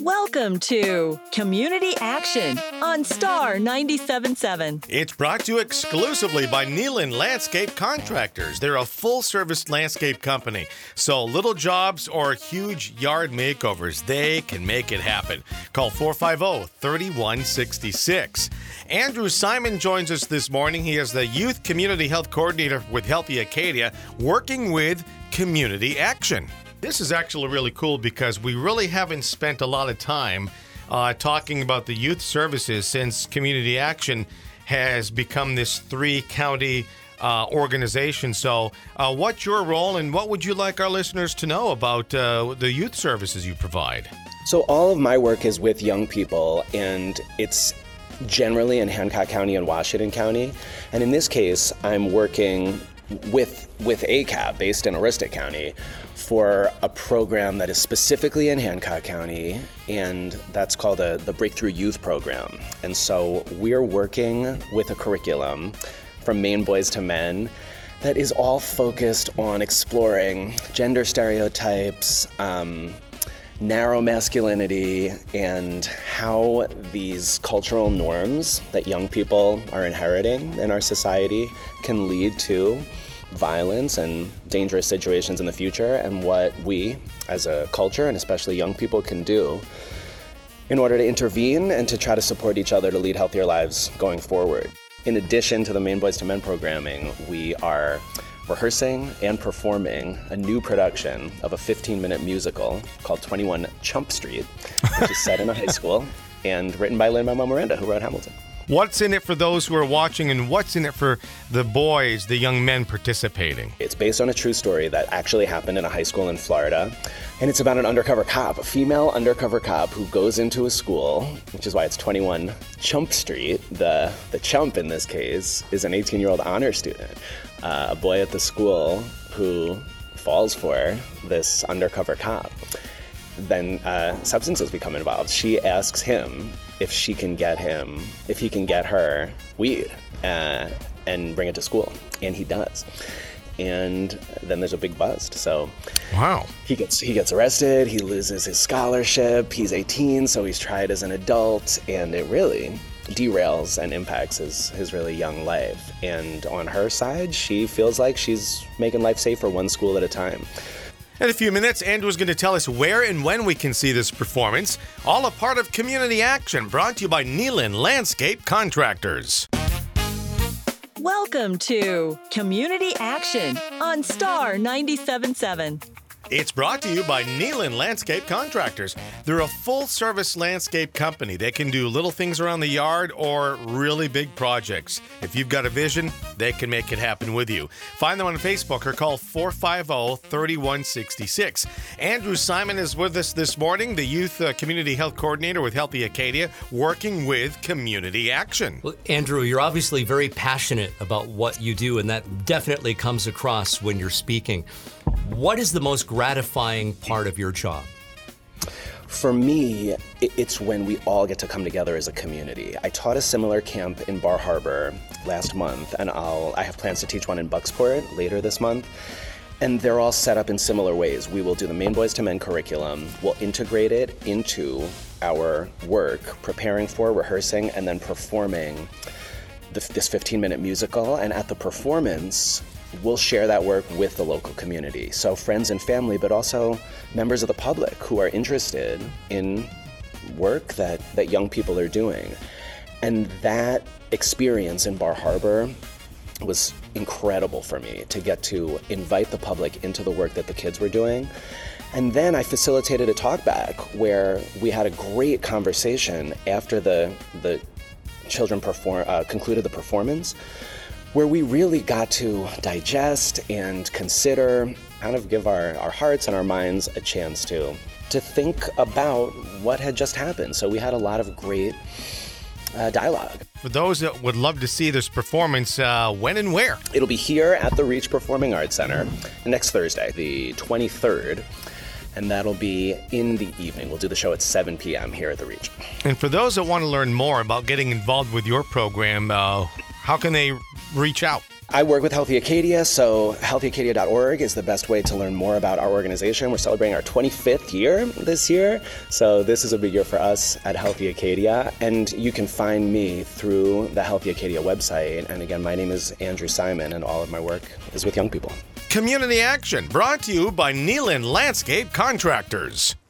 Welcome to Community Action on Star 97.7. It's brought to you exclusively by Neelan Landscape Contractors. They're a full-service landscape company. So little jobs or huge yard makeovers, they can make it happen. Call 450-3166. Andrew Simon joins us this morning. He is the Youth Community Health Coordinator with Healthy Acadia, working with Community Action. This is actually really cool because we really haven't spent a lot of time talking about the youth services since Community Action has become this 3-county organization. So what's your role and what would you like our listeners to know about the youth services you provide? So all of my work is with young people, and it's generally in Hancock County and Washington County. And in this case, I'm working with ACAB based in Aroostook County for a program that is specifically in Hancock County, and that's called the Breakthrough Youth Program. And so we're working with a curriculum from Maine Boys to Men that is all focused on exploring gender stereotypes, narrow masculinity, and how these cultural norms that young people are inheriting in our society can lead to violence and dangerous situations in the future, and what we as a culture and especially young people can do in order to intervene and to try to support each other to lead healthier lives going forward. In addition to the Maine Boys to Men programming, we are rehearsing and performing a new production of a 15-minute musical called 21 Chump Street, which is set in a high school and written by Lin-Manuel Miranda, who wrote Hamilton. What's in it for those who are watching, and what's in it for the boys, the young men participating? It's based on a true story that actually happened in a high school in Florida, and it's about an undercover cop, a female undercover cop who goes into a school, which is why it's 21 Chump Street. The chump in this case is an 18-year-old honor student, a boy at the school who falls for this undercover cop. Then substances become involved. She asks him if he can get her weed and bring it to school, and he does. And then there's a big bust. So wow, he gets arrested. He loses his scholarship. He's 18, so he's tried as an adult, and it really derails and impacts his really young life. And on her side, she feels like she's making life safer one school at a time. In a few minutes, Andrew's going to tell us where and when we can see this performance. All a part of Community Action, brought to you by Neelan Landscape Contractors. Welcome to Community Action on Star 97.7. It's brought to you by Neelan Landscape Contractors. They're a full-service landscape company. They can do little things around the yard or really big projects. If you've got a vision, they can make it happen with you. Find them on Facebook or call 450-3166. Andrew Simon is with us this morning, the Youth Community Health Coordinator with Healthy Acadia, working with Community Action. Well, Andrew, you're obviously very passionate about what you do, and that definitely comes across when you're speaking. What is the most gratifying part of your job? For me, it's when we all get to come together as a community. I taught a similar camp in Bar Harbor last month, and I have plans to teach one in Bucksport later this month. And they're all set up in similar ways. We will do the Maine Boys to Men curriculum. We'll integrate it into our work, preparing for, rehearsing, and then performing this 15-minute musical. And at the performance, we'll share that work with the local community. So friends and family, but also members of the public who are interested in work that young people are doing. And that experience in Bar Harbor was incredible for me, to get to invite the public into the work that the kids were doing. And then I facilitated a talk back where we had a great conversation after the children concluded the performance, where we really got to digest and consider, kind of give our hearts and our minds a chance to think about what had just happened. So we had a lot of great dialogue. For those that would love to see this performance, when and where? It'll be here at the Reach Performing Arts Center next Thursday, the 23rd, and that'll be in the evening. We'll do the show at 7 p.m. here at the Reach. And for those that want to learn more about getting involved with your program, how can they reach out? I work with Healthy Acadia, so healthyacadia.org is the best way to learn more about our organization. We're celebrating our 25th year this year, so this is a big year for us at Healthy Acadia. And you can find me through the Healthy Acadia website. And again, my name is Andrew Simon, and all of my work is with young people. Community Action, brought to you by Neelan Landscape Contractors.